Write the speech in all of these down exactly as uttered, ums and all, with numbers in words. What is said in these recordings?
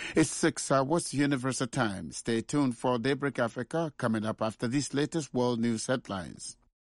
It's six hours Universal Time. Stay tuned for Daybreak Africa coming up after these latest world news headlines.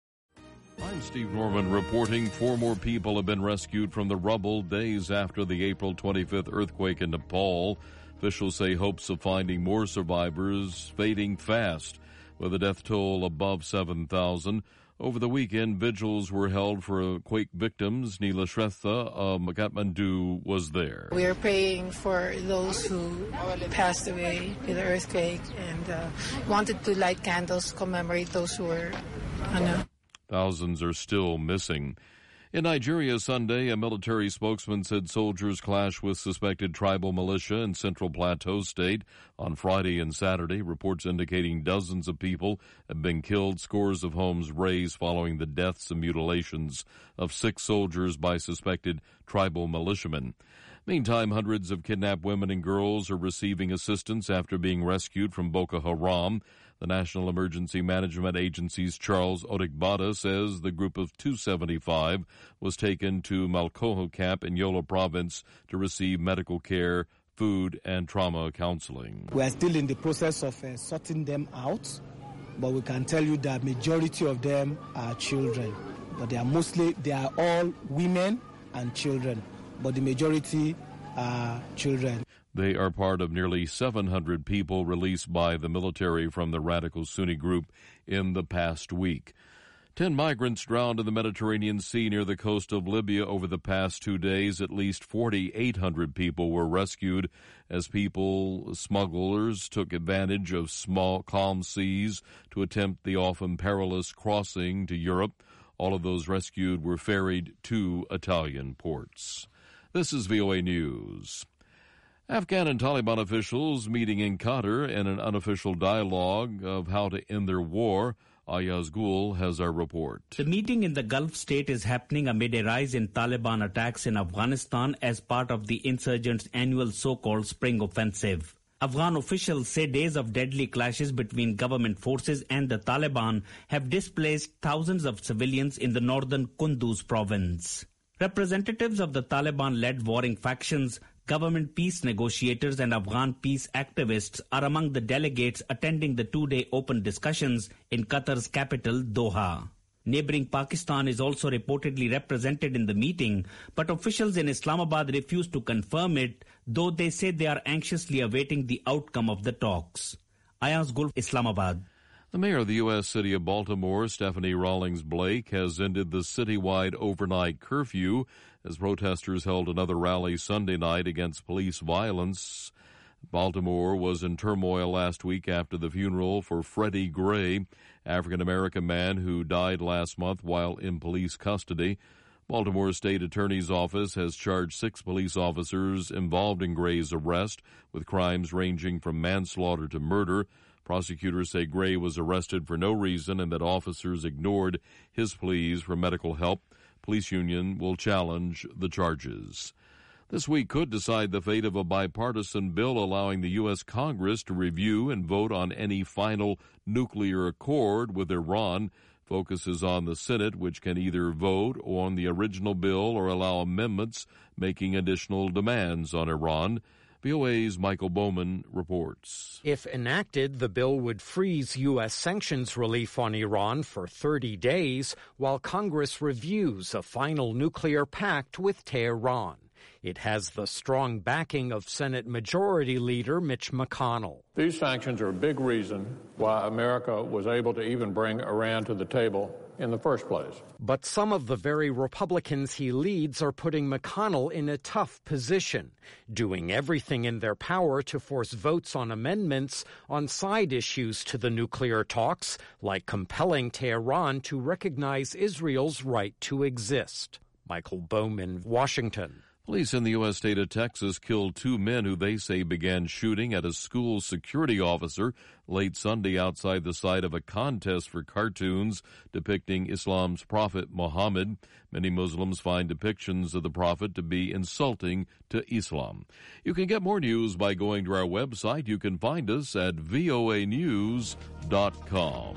I'm Steve Norman reporting four more people have been rescued from the rubble days after the April twenty-fifth earthquake in Nepal. Officials say hopes of finding more survivors fading fast, with a death toll above seven thousand. Over the weekend, vigils were held for quake victims. Neela Shrestha of Kathmandu was there. We are praying for those who passed away in the earthquake and uh, wanted to light candles to commemorate those who were, I know. Thousands are still missing. In Nigeria Sunday, a military spokesman said soldiers clashed with suspected tribal militia in Central Plateau State on Friday and Saturday. Reports indicating dozens of people have been killed, scores of homes razed following the deaths and mutilations of six soldiers by suspected tribal militiamen. Meantime, hundreds of kidnapped women and girls are receiving assistance after being rescued from Boko Haram. The National Emergency Management Agency's Charles Odigbada says the group of two seventy-five was taken to Malkoho Camp in Yola Province to receive medical care, food, and trauma counseling. We are still in the process of uh, sorting them out, but we can tell you that majority of them are children. But they are mostly, they are all women and children, but the majority are children. They are part of nearly seven hundred people released by the military from the radical Sunni group in the past week. Ten migrants drowned in the Mediterranean Sea near the coast of Libya over the past two days. At least forty-eight hundred people were rescued as people smugglers took advantage of small, calm seas to attempt the often perilous crossing to Europe. All of those rescued were ferried to Italian ports. This is V O A News. Afghan and Taliban officials meeting in Qatar in an unofficial dialogue of how to end their war. Ayaz Gul has our report. The meeting in the Gulf state is happening amid a rise in Taliban attacks in Afghanistan as part of the insurgents' annual so-called spring offensive. Afghan officials say days of deadly clashes between government forces and the Taliban have displaced thousands of civilians in the northern Kunduz province. Representatives of the Taliban-led warring factions, government peace negotiators and Afghan peace activists are among the delegates attending the two-day open discussions in Qatar's capital, Doha. Neighboring Pakistan is also reportedly represented in the meeting, but officials in Islamabad refuse to confirm it, though they say they are anxiously awaiting the outcome of the talks. Ayaz Gul, Islamabad. The mayor of the U S city of Baltimore, Stephanie Rawlings Blake, has ended the citywide overnight curfew as protesters held another rally Sunday night against police violence. Baltimore was in turmoil last week after the funeral for Freddie Gray, African-American man who died last month while in police custody. Baltimore State Attorney's Office has charged six police officers involved in Gray's arrest with crimes ranging from manslaughter to murder. Prosecutors say Gray was arrested for no reason and that officers ignored his pleas for medical help. Police union will challenge the charges. This week could decide the fate of a bipartisan bill allowing the U S Congress to review and vote on any final nuclear accord with Iran. Focuses on the Senate, which can either vote on the original bill or allow amendments making additional demands on Iran. V O A's Michael Bowman reports. If enacted, the bill would freeze U S sanctions relief on Iran for thirty days while Congress reviews a final nuclear pact with Tehran. It has the strong backing of Senate Majority Leader Mitch McConnell. These sanctions are a big reason why America was able to even bring Iran to the table in the first place. But some of the very Republicans he leads are putting McConnell in a tough position, doing everything in their power to force votes on amendments on side issues to the nuclear talks, like compelling Tehran to recognize Israel's right to exist. Michael Bowman, Washington. Police in the U S state of Texas killed two men who they say began shooting at a school security officer late Sunday outside the site of a contest for cartoons depicting Islam's prophet Muhammad. Many Muslims find depictions of the prophet to be insulting to Islam. You can get more news by going to our website. You can find us at V O A news dot com.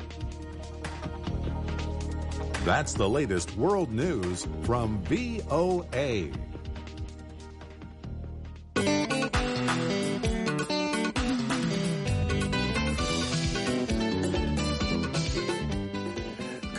That's the latest world news from V O A.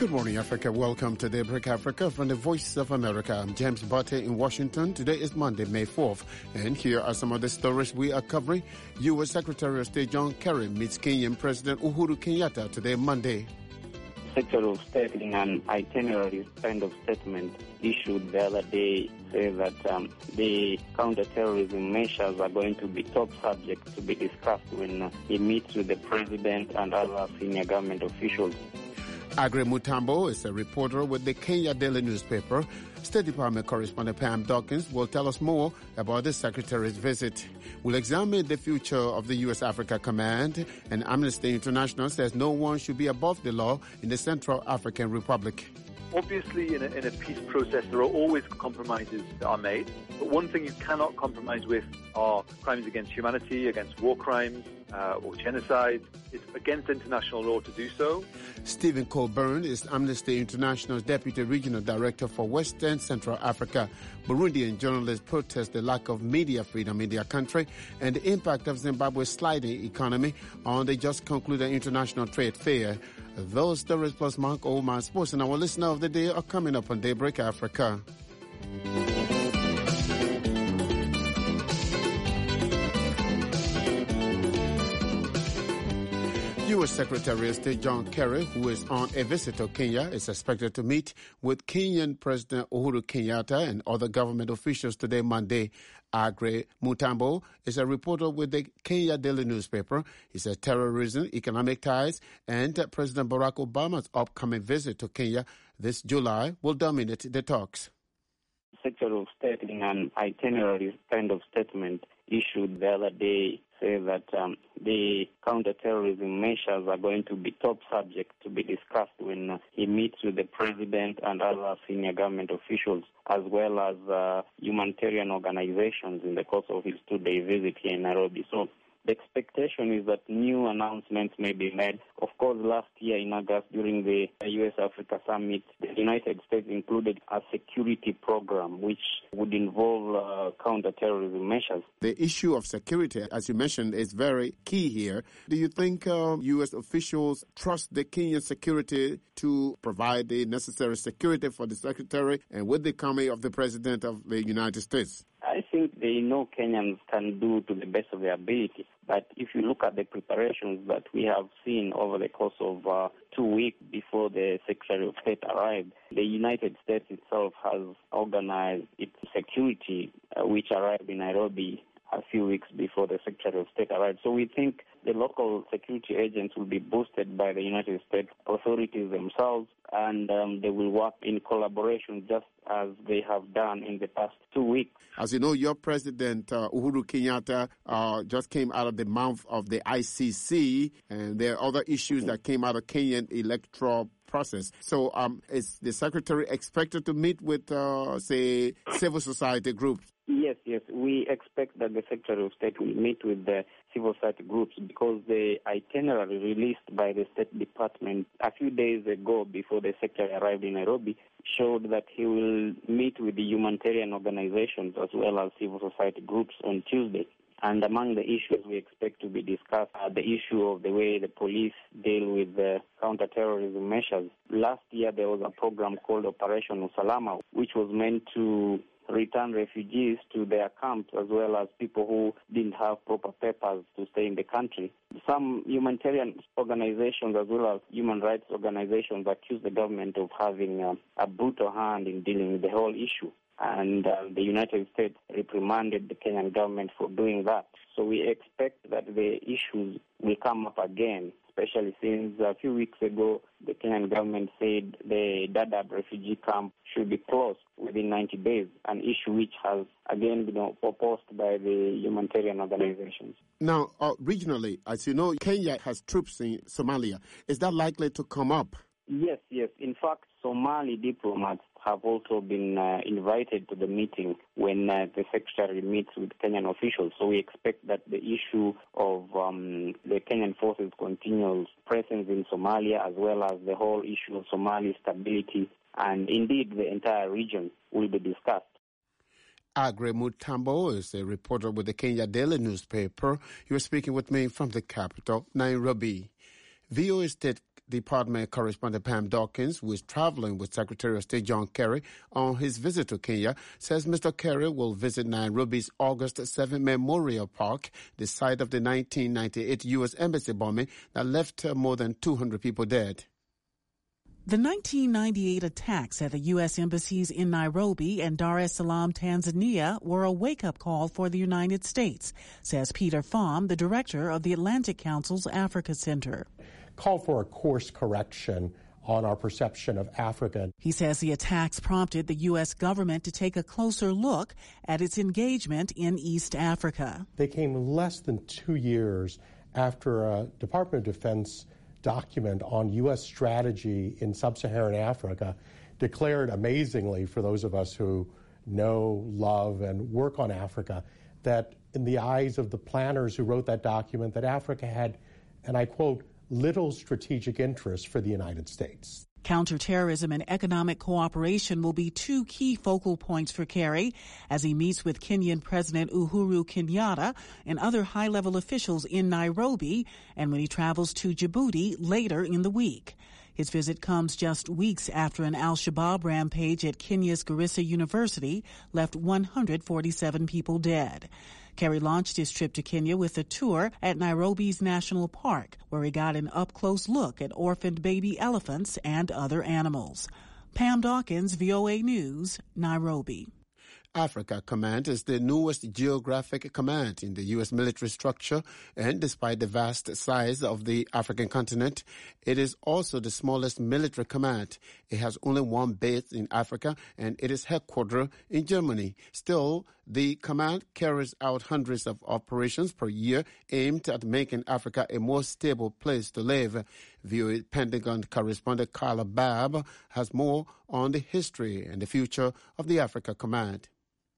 Good morning, Africa. Welcome to Daybreak Africa from the Voice of America. I'm James Butte in Washington. Today is Monday, May fourth. And here are some of the stories we are covering. U S Secretary of State John Kerry meets Kenyan President Uhuru Kenyatta today, Monday. Secretary of State in an itinerary kind of statement issued the other day say that um, the counterterrorism measures are going to be top subject to be discussed when uh, he meets with the president and other senior government officials. Agre Mutambo is a reporter with the Kenya Daily newspaper. State Department correspondent Pam Dawkins will tell us more about the Secretary's visit. We'll examine the future of the U S Africa Command, and Amnesty International says no one should be above the law in the Central African Republic. Obviously, in a, in a peace process, there are always compromises that are made. But one thing you cannot compromise with are crimes against humanity, against war crimes, uh, or genocide. It's against international law to do so. Stephen Colburn is Amnesty International's Deputy Regional Director for Western Central Africa. Burundian journalists protest the lack of media freedom in their country and the impact of Zimbabwe's sliding economy on the just concluded International Trade Fair. Those stories plus Mark Oldman Sports and our listener of the day are coming up on Daybreak Africa. U S Secretary of State John Kerry, who is on a visit to Kenya, is expected to meet with Kenyan President Uhuru Kenyatta and other government officials today, Monday. Agre Mutambo is a reporter with the Kenya Daily newspaper. He said terrorism, economic ties, and President Barack Obama's upcoming visit to Kenya this July will dominate the talks. Secretary of State in an itinerary kind of statement issued the other day say that um, the counterterrorism measures are going to be top subject to be discussed when uh, he meets with the president and other senior government officials, as well as uh, humanitarian organizations in the course of his two-day visit here in Nairobi. So the expectation is that new announcements may be made. Of course, last year in August, during the U S Africa Summit, the United States included a security program which would involve uh, counterterrorism measures. The issue of security, as you mentioned, is very key here. Do you think uh, U S officials trust the Kenyan security to provide the necessary security for the secretary and with the coming of the president of the United States? I think they know Kenyans can do to the best of their ability. But if you look at the preparations that we have seen over the course of uh, two weeks before the Secretary of State arrived, the United States itself has organized its security, uh, which arrived in Nairobi a few weeks before the Secretary of State arrived. So we think the local security agents will be boosted by the United States authorities themselves, and um, they will work in collaboration just as they have done in the past two weeks. As you know, your president, uh, Uhuru Kenyatta, uh, just came out of the mouth of the I C C, and there are other issues that came out of Kenyan electoral process. So um, is the secretary expected to meet with, uh, say, civil society groups? Yes, yes. We expect that the Secretary of State will meet with the civil society groups because the itinerary released by the State Department a few days ago before the Secretary arrived in Nairobi showed that he will meet with the humanitarian organizations as well as civil society groups on Tuesday. And among the issues we expect to be discussed are the issue of the way the police deal with the counterterrorism measures. Last year there was a program called Operation Usalama, which was meant to return refugees to their camps as well as people who didn't have proper papers to stay in the country. Some humanitarian organizations as well as human rights organizations accuse the government of having uh, a brutal hand in dealing with the whole issue. And uh, the United States reprimanded the Kenyan government for doing that. So we expect that the issues will come up again, especially since a few weeks ago the Kenyan government said the Dadaab refugee camp should be closed within ninety days, an issue which has again been opposed by the humanitarian organizations. Now, uh, regionally, as you know, Kenya has troops in Somalia. Is that likely to come up? Yes, yes. In fact, Somali diplomats have also been uh, invited to the meeting when uh, the secretary meets with Kenyan officials. So we expect that the issue of um, the Kenyan forces' continual presence in Somalia, as well as the whole issue of Somali stability, and indeed the entire region, will be discussed. Agre Mutambo is a reporter with the Kenya Daily newspaper. He was speaking with me from the capital, Nairobi. V O A State Department correspondent Pam Dawkins, who is traveling with Secretary of State John Kerry on his visit to Kenya, says Mister Kerry will visit Nairobi's August seventh Memorial Park, the site of the nineteen ninety-eight U S Embassy bombing that left more than two hundred people dead. The nineteen ninety-eight attacks at the U S embassies in Nairobi and Dar es Salaam, Tanzania, were a wake-up call for the United States, says Peter Pham, the director of the Atlantic Council's Africa Center. Call for a course correction on our perception of Africa. He says the attacks prompted the U S government to take a closer look at its engagement in East Africa. They came less than two years after a Department of Defense document on U S strategy in sub-Saharan Africa declared amazingly, for those of us who know, love, and work on Africa, that in the eyes of the planners who wrote that document, that Africa had, and I quote, little strategic interest for the United States. Counterterrorism and economic cooperation will be two key focal points for Kerry as he meets with Kenyan President Uhuru Kenyatta and other high-level officials in Nairobi and when he travels to Djibouti later in the week. His visit comes just weeks after an al-Shabaab rampage at Kenya's Garissa University left one hundred forty-seven people dead. Kerry launched his trip to Kenya with a tour at Nairobi's National Park, where he got an up-close look at orphaned baby elephants and other animals. Pam Dawkins, V O A News, Nairobi. Africa Command is the newest geographic command in the U S military structure, and despite the vast size of the African continent, it is also the smallest military command. It has only one base in Africa, and it is headquartered in Germany. Still, the command carries out hundreds of operations per year aimed at making Africa a more stable place to live. V O A Pentagon correspondent Carla Babb has more on the history and the future of the Africa Command.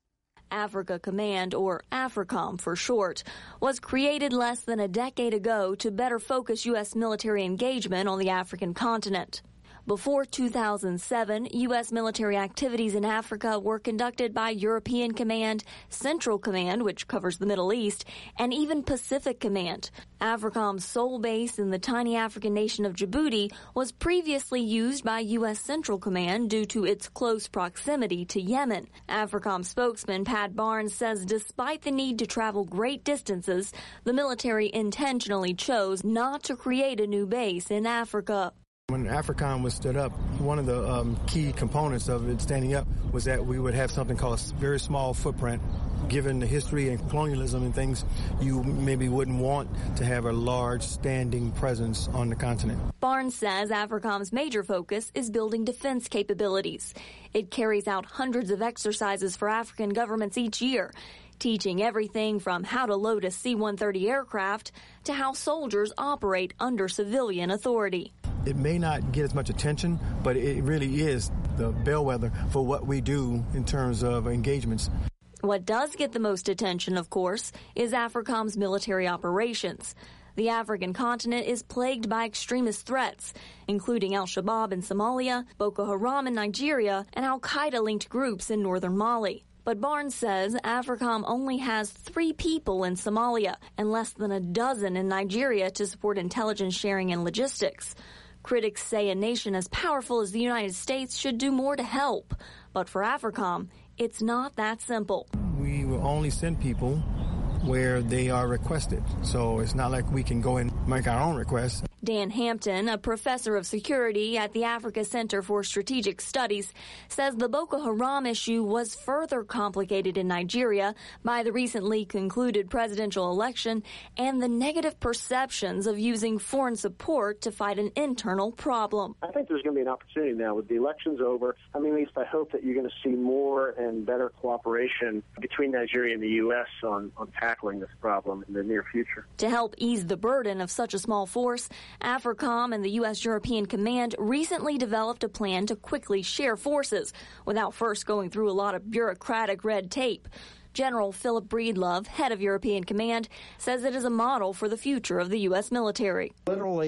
Africa Command, or AFRICOM for short, was created less than a decade ago to better focus U S military engagement on the African continent. Before two thousand seven, U S military activities in Africa were conducted by European Command, Central Command, which covers the Middle East, and even Pacific Command. AFRICOM's sole base in the tiny African nation of Djibouti was previously used by U S Central Command due to its close proximity to Yemen. AFRICOM spokesman Pat Barnes says despite the need to travel great distances, the military intentionally chose not to create a new base in Africa. When AFRICOM was stood up, one of the um, key components of it standing up was that we would have something called a very small footprint. Given the history and colonialism and things, you maybe wouldn't want to have a large standing presence on the continent. Barnes says AFRICOM's major focus is building defense capabilities. It carries out hundreds of exercises for African governments each year, teaching everything from how to load a C one thirty aircraft to how soldiers operate under civilian authority. It may not get as much attention, but it really is the bellwether for what we do in terms of engagements. What does get the most attention, of course, is AFRICOM's military operations. The African continent is plagued by extremist threats, including al-Shabaab in Somalia, Boko Haram in Nigeria, and al-Qaeda-linked groups in northern Mali. But Barnes says AFRICOM only has three people in Somalia and less than a dozen in Nigeria to support intelligence sharing and logistics. Critics say a nation as powerful as the United States should do more to help. But for AFRICOM, it's not that simple. We will only send people where they are requested. So it's not like we can go and make our own requests. Dan Hampton, a professor of security at the Africa Center for Strategic Studies, says the Boko Haram issue was further complicated in Nigeria by the recently concluded presidential election and the negative perceptions of using foreign support to fight an internal problem. I think there's going to be an opportunity now with the elections over. I mean, at least I hope that you're going to see more and better cooperation between Nigeria and the U S on, on tackling this problem in the near future. To help ease the burden of such a small force, AFRICOM and the U S European Command recently developed a plan to quickly share forces without first going through a lot of bureaucratic red tape. General Philip Breedlove, head of European Command, says it is a model for the future of the U S military. Literally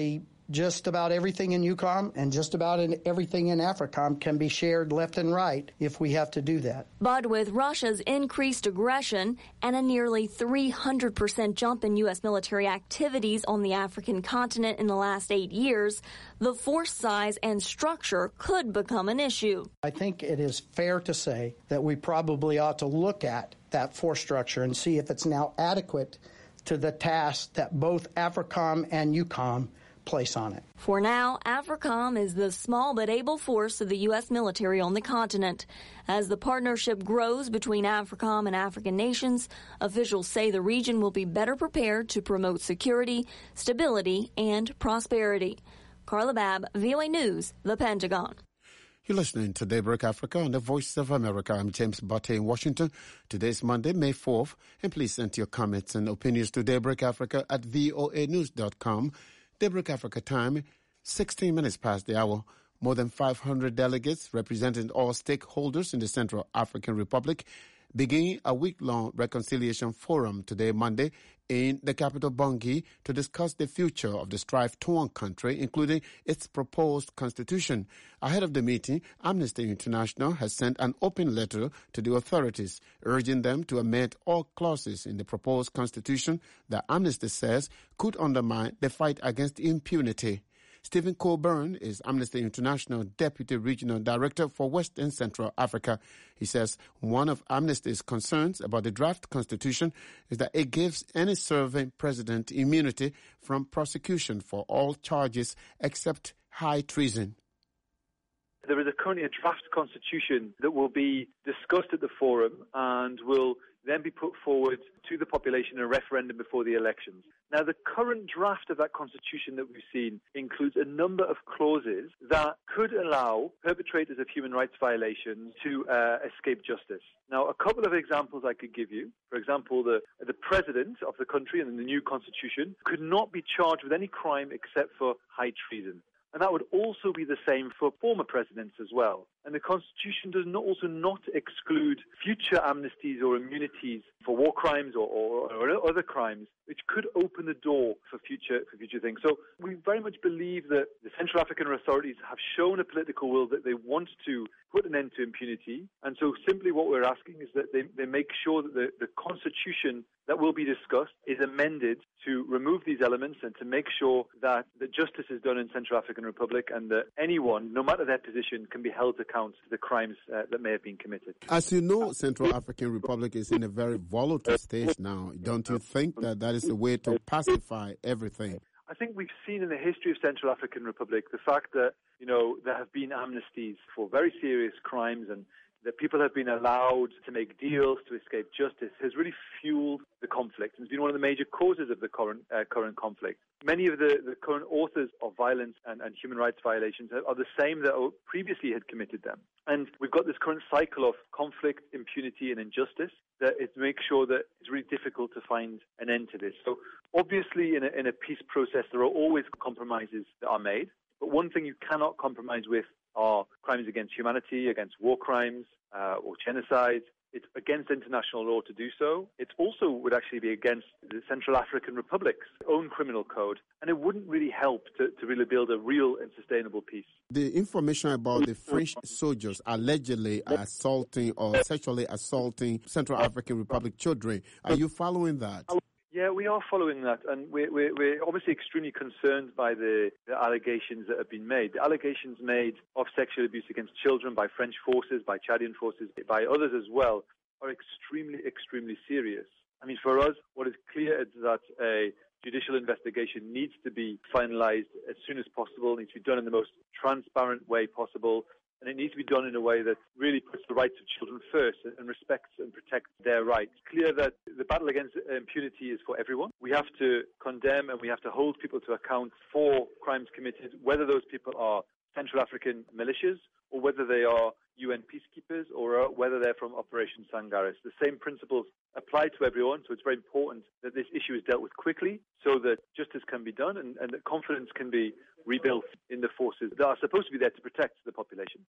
just about everything in EUCOM and just about in everything in AFRICOM can be shared left and right if we have to do that. But with Russia's increased aggression and a nearly three hundred percent jump in U S military activities on the African continent in the last eight years, the force size and structure could become an issue. I think it is fair to say that we probably ought to look at that force structure and see if it's now adequate to the task that both AFRICOM and EUCOM place on it. For now, AFRICOM is the small but able force of the U S military on the continent. As the partnership grows between AFRICOM and African nations, officials say the region will be better prepared to promote security, stability, and prosperity. Carla Babb, V O A News, The Pentagon. You're listening to Daybreak Africa on the Voice of America. I'm James Butte in Washington. Today's Monday, May fourth, and please send your comments and opinions to Daybreak Africa at voa news dot com. Daybreak Africa time, sixteen minutes past the hour. More than five hundred delegates representing all stakeholders in the Central African Republic begin a week-long reconciliation forum today, Monday, in the capital Bangui to discuss the future of the strife-torn country, including its proposed constitution. Ahead of the meeting, Amnesty International has sent an open letter to the authorities, urging them to amend all clauses in the proposed constitution that Amnesty says could undermine the fight against impunity. Stephen Colburn is Amnesty International Deputy Regional Director for West and Central Africa. He says one of Amnesty's concerns about the draft constitution is that it gives any serving president immunity from prosecution for all charges except high treason. There is a currently a draft constitution that will be discussed at the forum and will then be put forward to the population in a referendum before the elections. Now, the current draft of that constitution that we've seen includes a number of clauses that could allow perpetrators of human rights violations to uh, escape justice. Now, a couple of examples I could give you. For example, the, the president of the country in the new constitution could not be charged with any crime except for high treason. And that would also be the same for former presidents as well. And the Constitution does not also not exclude future amnesties or immunities for war crimes or, or, or other crimes, which could open the door for future for future things. So we very much believe that the Central African authorities have shown a political will that they want to put an end to impunity. And so simply what we're asking is that they, they make sure that the, the Constitution that will be discussed is amended to remove these elements and to make sure that, that justice is done in Central African Republic and that anyone, no matter their position, can be held to account to the crimes uh, that may have been committed. As you know, Central African Republic is in a very volatile stage now. Don't you think that that is a way to pacify everything? I think we've seen in the history of Central African Republic the fact that, you know, there have been amnesties for very serious crimes and that people have been allowed to make deals to escape justice has really fueled the conflict and has been one of the major causes of the current uh, current conflict. Many of the, the current authors of violence and, and human rights violations are the same that previously had committed them. And we've got this current cycle of conflict, impunity and injustice that it makes sure that it's really difficult to find an end to this. So obviously in a, in a peace process there are always compromises that are made, but one thing you cannot compromise with are crimes against humanity, against war crimes uh, or genocide. It's against international law to do so. It also would actually be against the Central African Republic's own criminal code, and it wouldn't really help to, to really build a real and sustainable peace. The information about the French soldiers allegedly assaulting or sexually assaulting Central African Republic children, are you following that? Yeah, we are following that, and we're, we're, we're obviously extremely concerned by the, the allegations that have been made. The allegations made of sexual abuse against children by French forces, by Chadian forces, by others as well, are extremely, extremely serious. I mean, for us, what is clear is that a judicial investigation needs to be finalized as soon as possible, needs to be done in the most transparent way possible, and it needs to be done in a way that really puts the rights of children first and respects and protects their rights. It's clear that the battle against impunity is for everyone. We have to condemn and we have to hold people to account for crimes committed, whether those people are Central African militias or whether they are U N peacekeepers or whether they're from Operation Sangaris. The same principles apply to everyone, so it's very important that this issue is dealt with quickly so that justice can be done and, and that confidence can be rebuilt in the forces that are supposed to be there to protect the population.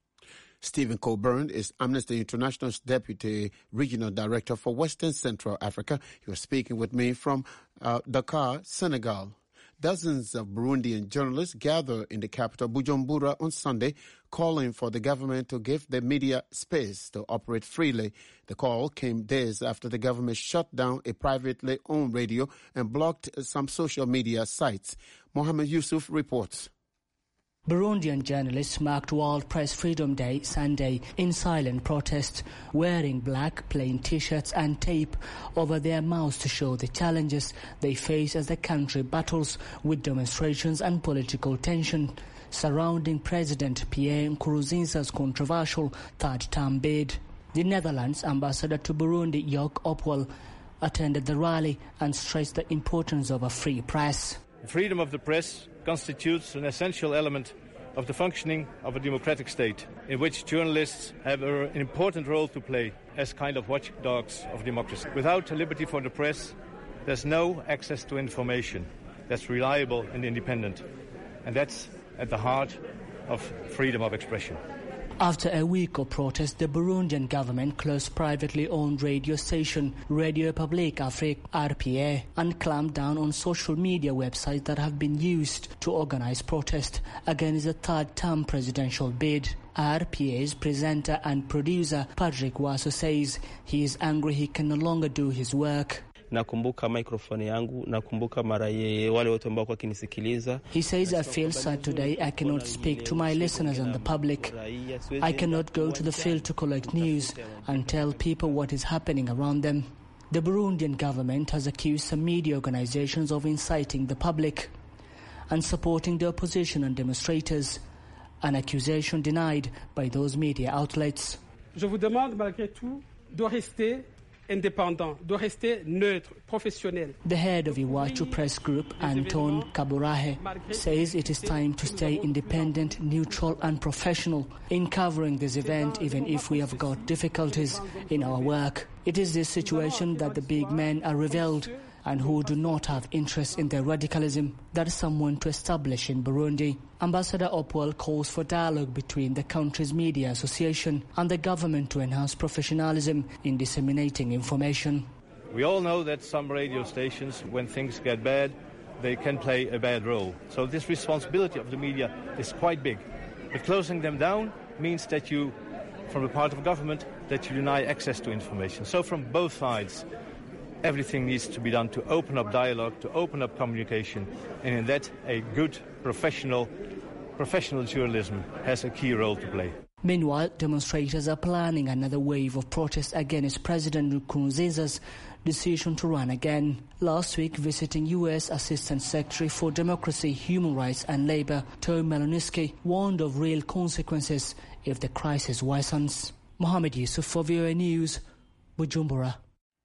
Stephen Colburn is Amnesty International's Deputy Regional Director for Western Central Africa. He was speaking with me from uh, Dakar, Senegal. Dozens of Burundian journalists gathered in the capital Bujumbura on Sunday, calling for the government to give the media space to operate freely. The call came days after the government shut down a privately owned radio and blocked some social media sites. Mohammed Yusuf reports. Burundian journalists marked World Press Freedom Day Sunday in silent protest, wearing black plain T-shirts and tape over their mouths to show the challenges they face as the country battles with demonstrations and political tension surrounding President Pierre Nkurunziza's controversial third-term bid. The Netherlands ambassador to Burundi, Jörg Opwell, attended the rally and stressed the importance of a free press. Freedom of the press constitutes an essential element of the functioning of a democratic state, in which journalists have a, an important role to play as kind of watchdogs of democracy. Without a liberty for the press, there's no access to information that's reliable and independent. And that's at the heart of freedom of expression. After a week of protest, the Burundian government closed privately owned radio station Radio Publique Afrique R P A and clamped down on social media websites that have been used to organize protest against the third-term presidential bid. R P A's presenter and producer Patrick Waso says he is angry he can no longer do his work. Nakumbuka microphone yangu, nakumbuka mara wale wote ambao kwa kinisikiliza. He says, I feel sad today I cannot speak to my listeners and the public. I cannot go to the field to collect news and tell people what is happening around them. The Burundian government has accused some media organizations of inciting the public and supporting the opposition and demonstrators, an accusation denied by those media outlets. Je vous demande malgré tout de rester indépendant, doit rester neutre, professionnel. The head of Iwachu Press Group, Anton Kaburahe, says it is time to stay independent, neutral and professional in covering this event, even if we have got difficulties in our work. It is this situation that the big men are revealed and who do not have interest in their radicalism that some want to establish in Burundi. Ambassador Opwell calls for dialogue between the country's media association and the government to enhance professionalism in disseminating information. We all know that some radio stations, when things get bad, they can play a bad role. So this responsibility of the media is quite big. But closing them down means that you, from the part of government, that you deny access to information. So from both sides, everything needs to be done to open up dialogue, to open up communication, and in that a good professional professional journalism has a key role to play. Meanwhile, demonstrators are planning another wave of protests against President Nkurunziza's decision to run again. Last week, visiting U S Assistant Secretary for Democracy, Human Rights and Labor, Tom Maloniski, warned of real consequences if the crisis worsens. Mohammed Yusuf for V O A News, Bujumbura.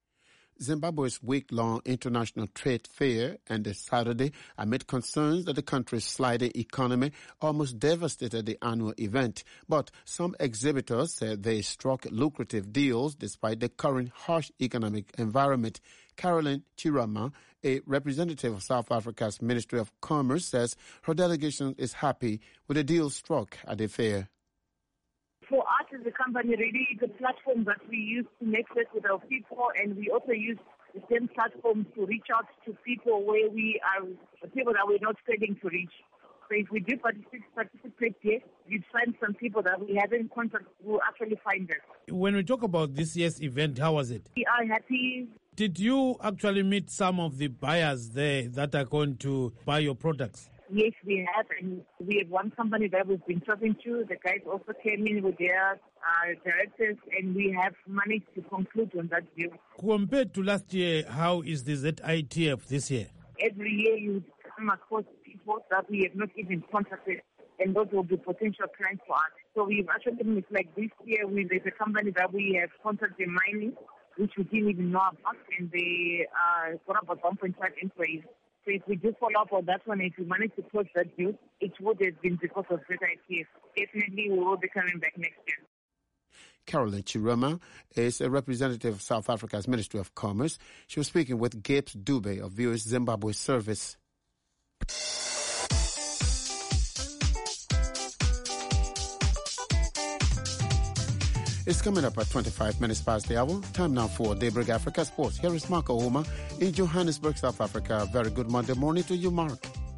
Zimbabwe's week-long international trade fair ended Saturday amid concerns that the country's sliding economy almost devastated the annual event. But some exhibitors said they struck lucrative deals despite the current harsh economic environment. Caroline Chirama, a representative of South Africa's Ministry of Commerce, says her delegation is happy with the deal struck at the fair. For us as a company, really, it's a platform that we use to network with our people, and we also use the same platform to reach out to people where we are, people that we're not failing to reach. So if we do participate, participate here, you'd find some people that we haven't contacted who actually find us. When we talk about this year's event, how was it? We are happy. Did you actually meet some of the buyers there that are going to buy your products? Yes, we have, and we have one company that we've been talking to. The guys also came in with their uh, directors, and we have managed to conclude on that deal. Compared to last year, how is the Z I T F this year? Every year you come across people that we have not even contacted, and those will be potential clients for us. So we've actually, like this year, we, there's a company that we have contacted mining, which we didn't even know about, and they uh, got about one point five employees. So if we do follow up on that one, if we manage to close that deal, it would have been because of Z I T F. Definitely we will be coming back next year. Caroline Chirama is a representative of South Africa's Ministry of Commerce. She was speaking with Gapes Dube of V O A's Zimbabwe service. It's coming up at twenty-five minutes past the hour. Time now for Daybreak Africa Sports. Here is Mark Ohoma in Johannesburg, South Africa. Very good Monday morning to you, Mark.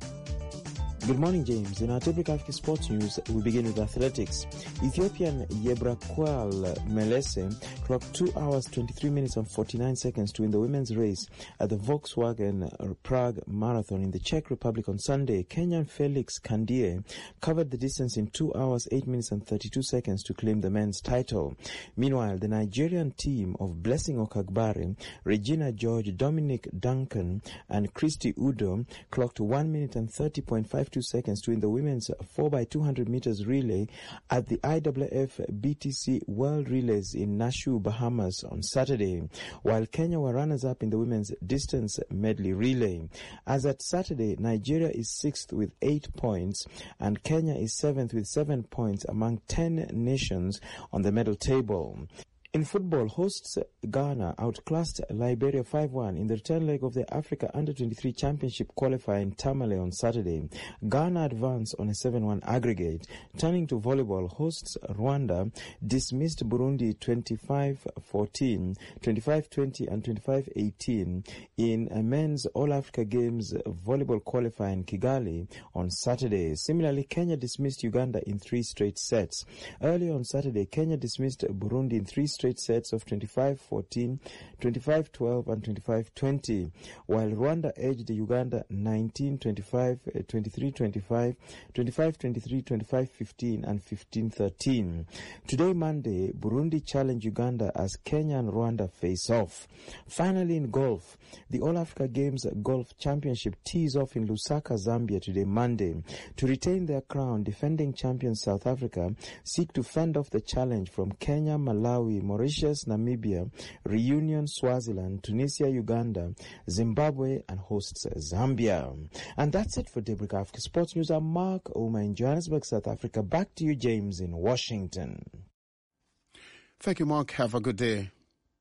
Good morning, James. In our Daybreak Africa Sports News, we begin with athletics. Ethiopian Yebrakwal Melese clocked two hours, twenty-three minutes and forty-nine seconds to win the women's race at the Volkswagen Prague Marathon in the Czech Republic on Sunday. Kenyan Felix Kandie covered the distance in two hours, eight minutes and thirty-two seconds to claim the men's title. Meanwhile, the Nigerian team of Blessing Okagbare, Regina George, Dominic Duncan and Christy Udo clocked one minute and thirty point five two seconds to win the women's four by two hundred meters relay at the I W F B T C World Relays in Nassau, Bahamas on Saturday, while Kenya were runners-up in the women's distance medley relay. As at Saturday, Nigeria is sixth with eight points and Kenya is seventh with seven points among ten nations on the medal table. In football, hosts Ghana outclassed Liberia five one in the return leg of the Africa Under twenty-three Championship qualifier in Tamale on Saturday. Ghana advanced on a seven one aggregate. Turning to volleyball, hosts Rwanda dismissed Burundi twenty-five fourteen, twenty-five twenty and twenty-five eighteen in a men's All-Africa Games volleyball qualifier in Kigali on Saturday. Similarly, Kenya dismissed Uganda in three straight sets. Earlier on Saturday, Kenya dismissed Burundi in three straight sets of twenty-five fourteen, twenty-five twelve and twenty-five twenty, while Rwanda edged Uganda nineteen twenty-five, twenty-three twenty-five, twenty-five twenty-three, twenty-five fifteen and fifteen thirteen. Today, Monday, Burundi challenged Uganda as Kenya and Rwanda face off. Finally, in golf, the All-Africa Games Golf Championship tees off in Lusaka, Zambia today, Monday. To retain their crown, defending champions South Africa seek to fend off the challenge from Kenya, Malawi, Mauritius, Namibia, Reunion, Swaziland, Tunisia, Uganda, Zimbabwe, and hosts Zambia. And that's it for Daybreak Africa Sports News. I'm Mark Oma in Johannesburg, South Africa. Back to you, James, in Washington. Thank you, Mark. Have a good day.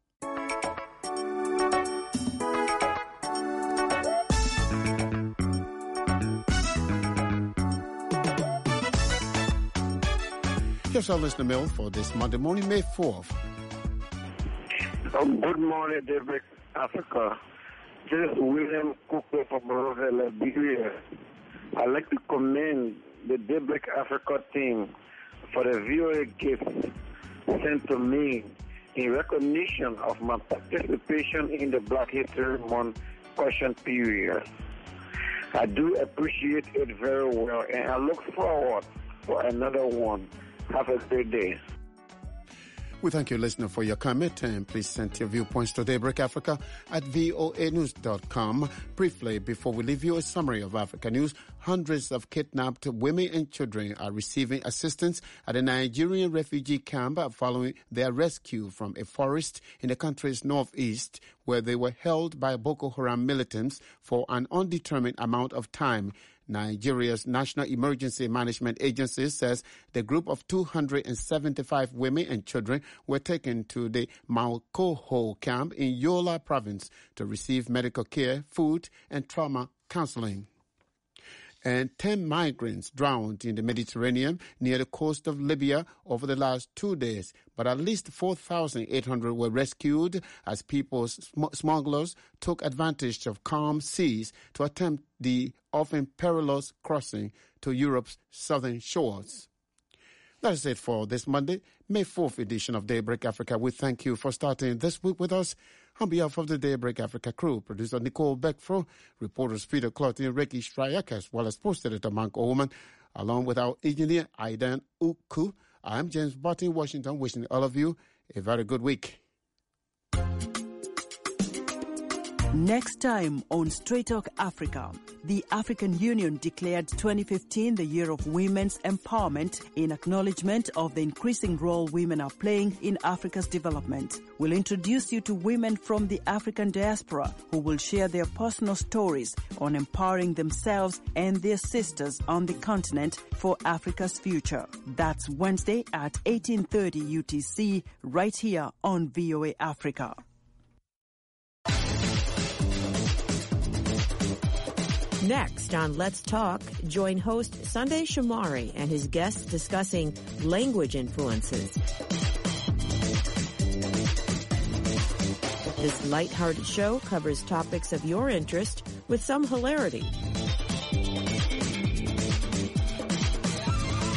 Here's our listener mail for this Monday morning, May fourth. Oh, good morning, Daybreak Africa. This is William Cooper from Monrovia, Liberia. I'd like to commend the Daybreak Africa team for the V O A gift sent to me in recognition of my participation in the Black History Month question period. I do appreciate it very well, and I look forward for another one. Have a great day. We thank you, listener, for your comment, and please send your viewpoints to Daybreak Africa at voa news dot com. Briefly, before we leave you, a summary of Africa news. Hundreds of kidnapped women and children are receiving assistance at a Nigerian refugee camp following their rescue from a forest in the country's northeast, where they were held by Boko Haram militants for an undetermined amount of time. Nigeria's National Emergency Management Agency says the group of two hundred seventy-five women and children were taken to the Malkoho camp in Yola province to receive medical care, food, and trauma counseling. And ten migrants drowned in the Mediterranean near the coast of Libya over the last two days. But at least four thousand eight hundred were rescued as people's sm- smugglers took advantage of calm seas to attempt the often perilous crossing to Europe's southern shores. That is it for this Monday, May fourth edition of Daybreak Africa. We thank you for starting this week with us. On behalf of the Daybreak Africa crew, producer Nicole Beckfro, reporters Peter Clotty and Ricky Shryak, as well as post editor Mark Oman, along with our engineer Aidan Uku, I'm James Barton in Washington, wishing all of you a very good week. Next time on Straight Talk Africa, the African Union declared twenty fifteen the year of women's empowerment in acknowledgement of the increasing role women are playing in Africa's development. We'll introduce you to women from the African diaspora who will share their personal stories on empowering themselves and their sisters on the continent for Africa's future. That's Wednesday at eighteen thirty U T C, right here on V O A Africa. Next on Let's Talk, join host Sunday Shamari and his guests discussing language influences. This lighthearted show covers topics of your interest with some hilarity.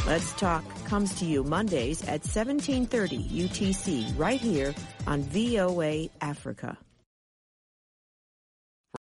Let's Talk comes to you Mondays at seventeen thirty U T C right here on V O A Africa.